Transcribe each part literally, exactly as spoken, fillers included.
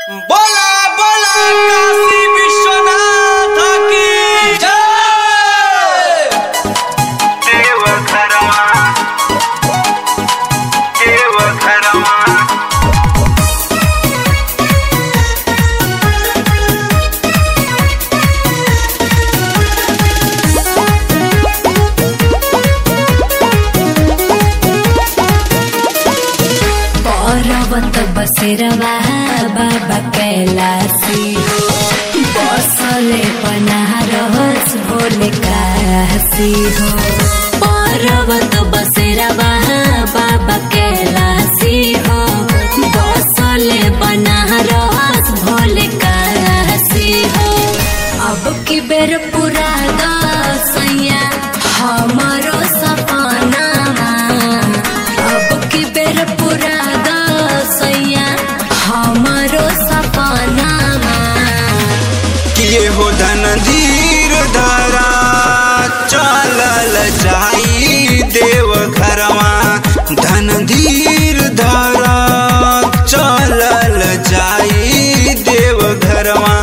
बोला बोला काशी विश्वनाथ की जय। देवघरमा देवघरमा पर्वत बसेरवा बाबा कैलाशी हो बसले बनारस भोले काशी हो। पर्वत बसेरवा बाबा कैलाशी हो बसले बनारस भोले काशी हो। अब की बेर पूरा दसैया हमारो सपना, अब की बेर पूरा दसैया हमारो सपना। किए हो धन धीर धारा चलल जाई देवघरमा धन धीर धारा चलल जाई देवघरमा।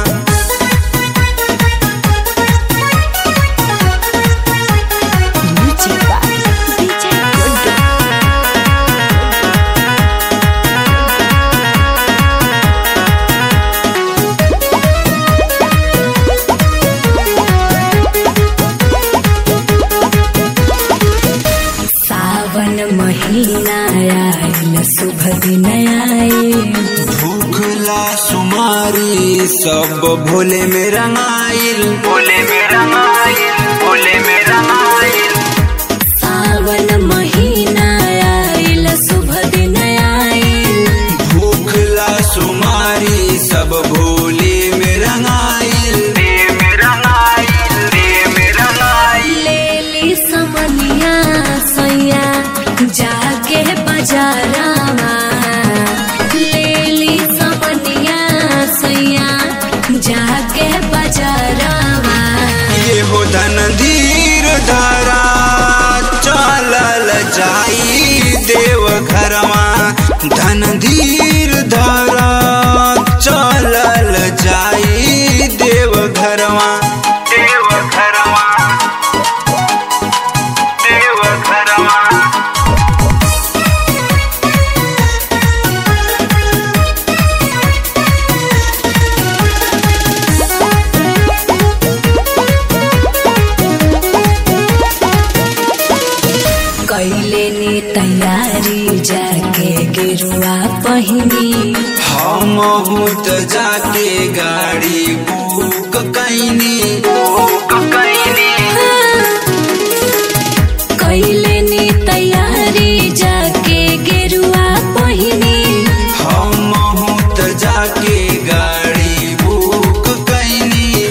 सावन महीना आइल शुभ दिन आइल भूखला सुमारी सब भोले में रंगाइल भोले में रंगाइल भोले में रंगाइल। सावन महीना आइल शुभ दिन आइल भूखला सुमारी सब भोले में रंगाइल रे में रंगाइल रे में रंगाइल। लेली समनिया सैया जाके बजारामा, लेली समनिया सैया जाके बजारामा। ये हो धन धीर धारा चलल जाई देवघरमा धन धीर धारा चलल जाई देवघरमा देवघरमा देवघरमा। कैले नी तैयारी जाके गिरुआ पहिनी हम त जाके गाड़ी बुक कैनी बुक कैनी। कैले नी तैयारी जाके गिरुआ पहिनी हम त जाके गाड़ी बुक कैनी।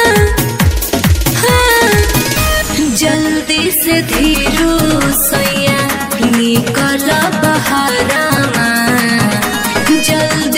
जल्दी से धीरू सैया निकल बहारामा, जल्दी